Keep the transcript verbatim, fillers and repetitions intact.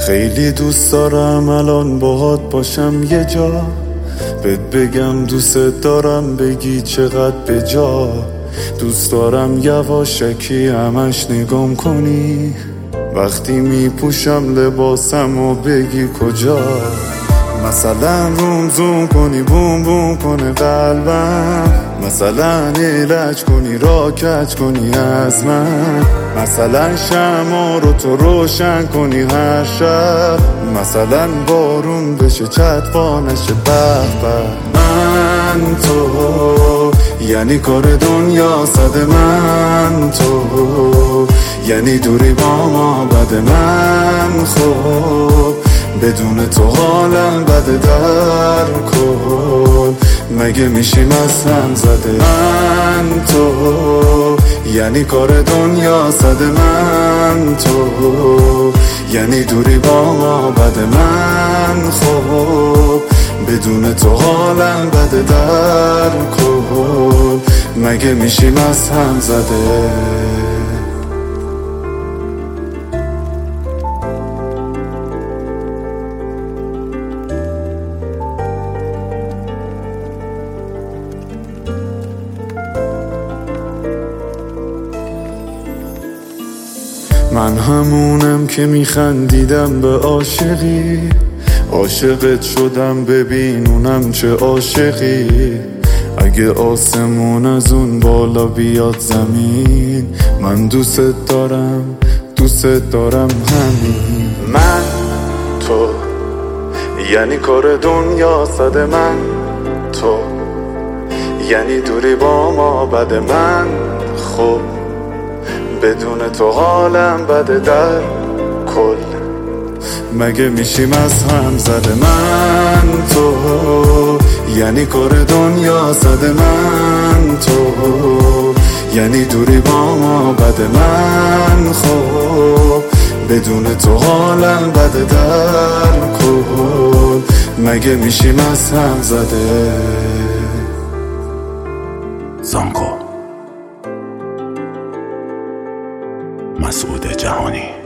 خیلی دوست دارم الان باهات باشم یه جا، بهت بگم دوست دارم بگی چقدر به جا. دوست دارم یواشکی همش نگام کنی وقتی میپوشم لباسم و بگی کجا. مثلا روم زوم کنی بوم بوم کنه قلبم، مثلا ایلج کنی را کج کنی از من، مثلا شمع رو تو روشن کنی هر شب، مثلا بارون بشه چتفا نشه به به. من تو یعنی کار دنیا صد من تو، یعنی دوری با ما بد من خوب، بدون تو حالم بده در کل، مگه میشیم از هم زده. من تو یعنی کار دنیا صد من تو، یعنی دوری با ما بد من خوب، بدون تو حالم بده در کل، مگه میشیم از هم زده. من همونم که میخندیدم به عاشقی، عاشقت شدم ببین اونم چه عاشقی. اگه آسمون از اون بالا بیاد زمین، من دوست دارم دوست دارم همین. من تو یعنی کار دنیا صد من تو، یعنی دوری با ما بد من خوب، بدون تو حالم بده در کل، مگه میشیم از هم زده. من تو یعنی کار دنیا صد من تو، یعنی دوری با ما بد من خوب، بدون تو حالم بده در کل، مگه میشیم از هم زده. زانکو مسعود جهانی.